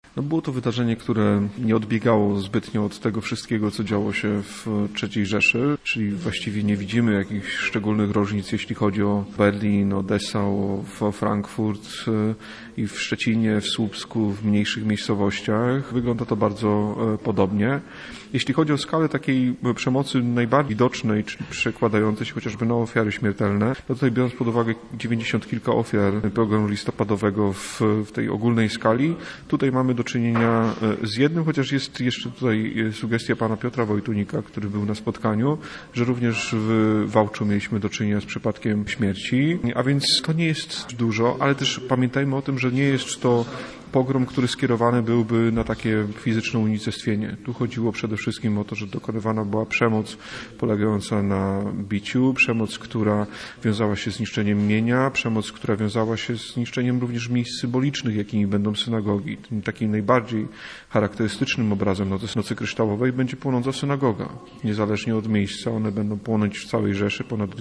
No było to wydarzenie, które nie odbiegało zbytnio od tego wszystkiego, co działo się w III Rzeszy, czyli właściwie nie widzimy jakichś szczególnych różnic, jeśli chodzi o Berlin, o Dessau, o Frankfurt i w Szczecinie, w Słupsku, w mniejszych miejscowościach. Wygląda to bardzo podobnie. Jeśli chodzi o skalę takiej przemocy najbardziej widocznej, czyli przekładającej się chociażby na ofiary śmiertelne, to tutaj biorąc pod uwagę 90 kilka ofiar pogromu listopadowego w tej ogólnej skali, tutaj mamy do czynienia z jednym, chociaż jest jeszcze tutaj sugestia pana Piotra Wojtunika, który był na spotkaniu, że również w Wałczu mieliśmy do czynienia z przypadkiem śmierci, a więc to nie jest dużo, ale też pamiętajmy o tym, że nie jest to pogrom, który skierowany byłby na takie fizyczne unicestwienie. Tu chodziło przede wszystkim o to, że dokonywana była przemoc polegająca na biciu, przemoc, która wiązała się z niszczeniem mienia, przemoc, która wiązała się z niszczeniem również miejsc symbolicznych, jakimi będą synagogi. Tym takim najbardziej charakterystycznym obrazem Nocy Kryształowej będzie płonąca synagoga. Niezależnie od miejsca, one będą płonąć w całej Rzeszy, ponad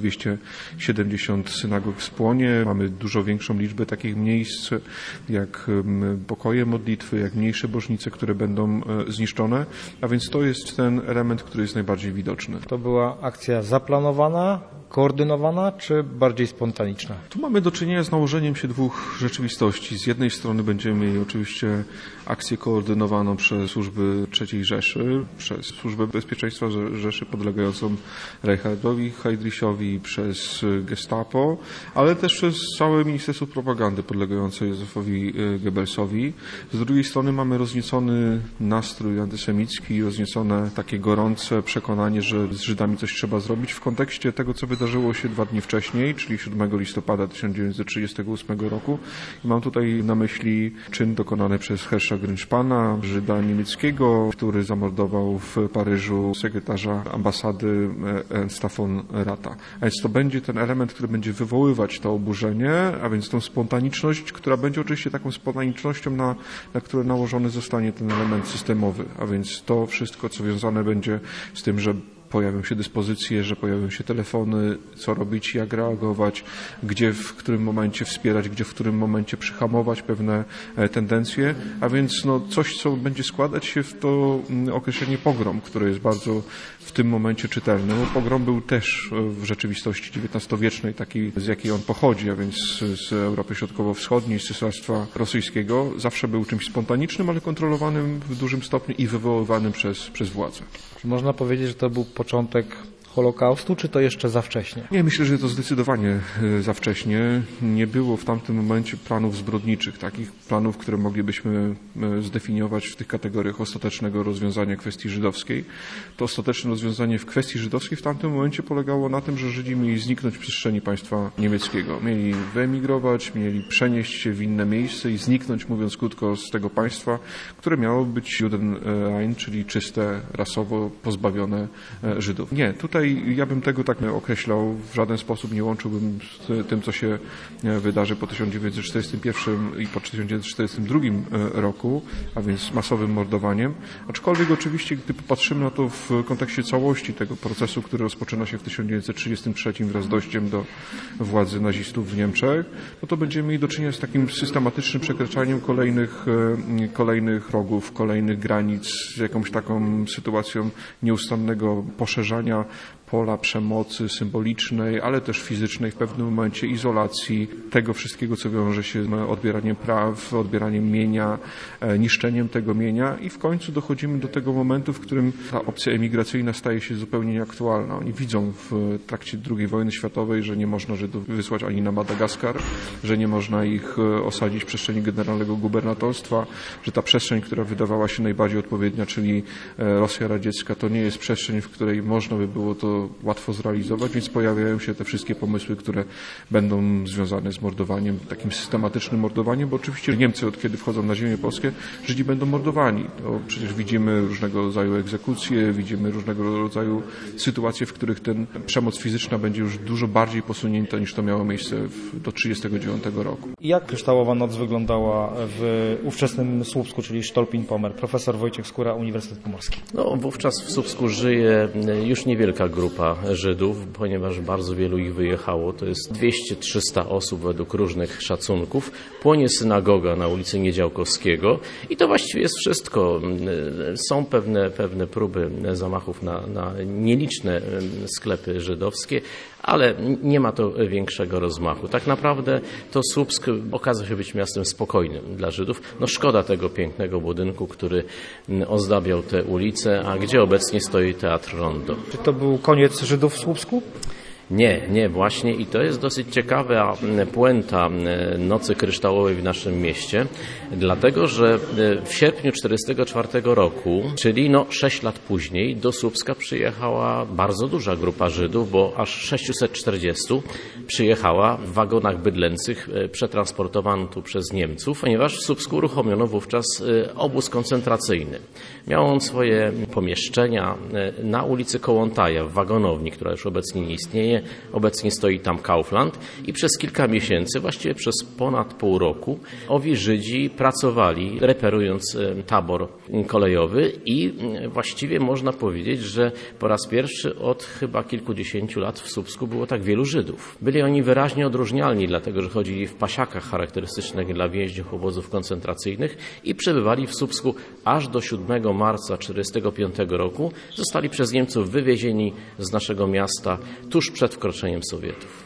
270 synagog spłonie. Mamy dużo większą liczbę takich miejsc, jak pokoje modlitwy, jak mniejsze bożnice, które będą zniszczone, a więc to jest ten element, który jest najbardziej widoczny. To była akcja zaplanowana, koordynowana, czy bardziej spontaniczna? Tu mamy do czynienia z nałożeniem się dwóch rzeczywistości. Z jednej strony będziemy mieli oczywiście akcję koordynowaną przez służby III Rzeszy, przez Służbę Bezpieczeństwa Rzeszy podlegającą Reinhardowi Heydrichowi, przez Gestapo, ale też przez całe Ministerstwo Propagandy podlegające Józefowi Goebbelsowi. Z drugiej strony mamy rozniecony nastrój antysemicki, rozniecone takie gorące przekonanie, że z Żydami coś trzeba zrobić w kontekście tego, co wydarzyło się 2 dni wcześniej, czyli 7 listopada 1938 roku. I mam tutaj na myśli czyn dokonany przez Herscha Grynszpana, Żyda niemieckiego, który zamordował w Paryżu sekretarza ambasady Ernsta von Rata. A więc to będzie ten element, który będzie wywoływać to oburzenie, a więc tą spontaniczność, która będzie oczywiście taką spontanicznością, na które nałożony zostanie ten element systemowy. A więc to wszystko, co związane będzie z tym, że pojawią się dyspozycje, że pojawią się telefony, co robić, jak reagować, gdzie, w którym momencie wspierać, gdzie, w którym momencie przyhamować pewne tendencje, a więc coś, co będzie składać się w to określenie pogrom, które jest bardzo w tym momencie czytelne. Pogrom był też w rzeczywistości XIX-wiecznej, takiej, z jakiej on pochodzi, a więc z Europy Środkowo-Wschodniej, z Cesarstwa Rosyjskiego, zawsze był czymś spontanicznym, ale kontrolowanym w dużym stopniu i wywoływanym przez władzę. Czy można powiedzieć, że to był początek Holokaustu, czy to jeszcze za wcześnie? Nie, myślę, że to zdecydowanie za wcześnie. Nie było w tamtym momencie planów zbrodniczych, takich planów, które moglibyśmy zdefiniować w tych kategoriach ostatecznego rozwiązania kwestii żydowskiej. To ostateczne rozwiązanie w kwestii żydowskiej w tamtym momencie polegało na tym, że Żydzi mieli zniknąć w przestrzeni państwa niemieckiego. Mieli wyemigrować, mieli przenieść się w inne miejsce i zniknąć, mówiąc krótko, z tego państwa, które miało być Judenrein, czyli czyste, rasowo pozbawione Żydów. Nie, tutaj ja bym tego tak określał, w żaden sposób nie łączyłbym z tym, co się wydarzy po 1941 i po 1942 roku, a więc masowym mordowaniem. Aczkolwiek oczywiście, gdy popatrzymy na to w kontekście całości tego procesu, który rozpoczyna się w 1933 wraz z dojściem do władzy nazistów w Niemczech, no to będziemy mieli do czynienia z takim systematycznym przekraczaniem kolejnych rogów, kolejnych granic, z jakąś taką sytuacją nieustannego poszerzania pola przemocy symbolicznej, ale też fizycznej w pewnym momencie, izolacji, tego wszystkiego, co wiąże się z odbieraniem praw, odbieraniem mienia, niszczeniem tego mienia i w końcu dochodzimy do tego momentu, w którym ta opcja emigracyjna staje się zupełnie nieaktualna. Oni widzą w trakcie II wojny światowej, że nie można Żydów wysłać ani na Madagaskar, że nie można ich osadzić w przestrzeni generalnego gubernatorstwa, że ta przestrzeń, która wydawała się najbardziej odpowiednia, czyli Rosja radziecka, to nie jest przestrzeń, w której można by było to łatwo zrealizować, więc pojawiają się te wszystkie pomysły, które będą związane z mordowaniem, takim systematycznym mordowaniem, bo oczywiście Niemcy, od kiedy wchodzą na ziemię polskie, Żydzi będą mordowani. To przecież widzimy różnego rodzaju egzekucje, widzimy różnego rodzaju sytuacje, w których ten przemoc fizyczna będzie już dużo bardziej posunięta, niż to miało miejsce do 1939 roku. Jak Kryształowa Noc wyglądała w ówczesnym Słupsku, czyli Stolpin-Pomer? Profesor Wojciech Skóra, Uniwersytet Pomorski. Wówczas w Słupsku żyje już niewielka grupa grupa Żydów, ponieważ bardzo wielu ich wyjechało. To jest 200-300 osób według różnych szacunków. Płonie synagoga na ulicy Niedziałkowskiego i to właściwie jest wszystko. Są pewne próby zamachów na nieliczne sklepy żydowskie, ale nie ma to większego rozmachu. Tak naprawdę to Słupsk okazał się być miastem spokojnym dla Żydów. No szkoda tego pięknego budynku, który ozdabiał te ulice, a gdzie obecnie stoi Teatr Rondo. Czy to był koniec Żydów w Słupsku? Nie, właśnie i to jest dosyć ciekawa puenta Nocy Kryształowej w naszym mieście, dlatego że w sierpniu 1944 roku, czyli 6 lat później, do Słupska przyjechała bardzo duża grupa Żydów, bo aż 640 przyjechała w wagonach bydlęcych, przetransportowano tu przez Niemców, ponieważ w Słupsku uruchomiono wówczas obóz koncentracyjny. Miał on swoje pomieszczenia na ulicy Kołątaja w wagonowni, która już obecnie nie istnieje. Obecnie stoi tam Kaufland i przez kilka miesięcy, właściwie przez ponad pół roku, owi Żydzi pracowali, reperując tabor kolejowy i właściwie można powiedzieć, że po raz pierwszy od chyba kilkudziesięciu lat w Słupsku było tak wielu Żydów. Byli oni wyraźnie odróżnialni, dlatego że chodzili w pasiakach charakterystycznych dla więźniów obozów koncentracyjnych i przebywali w Słupsku aż do 7 marca 1945 roku. Zostali przez Niemców wywiezieni z naszego miasta tuż przed wkroczeniem Sowietów.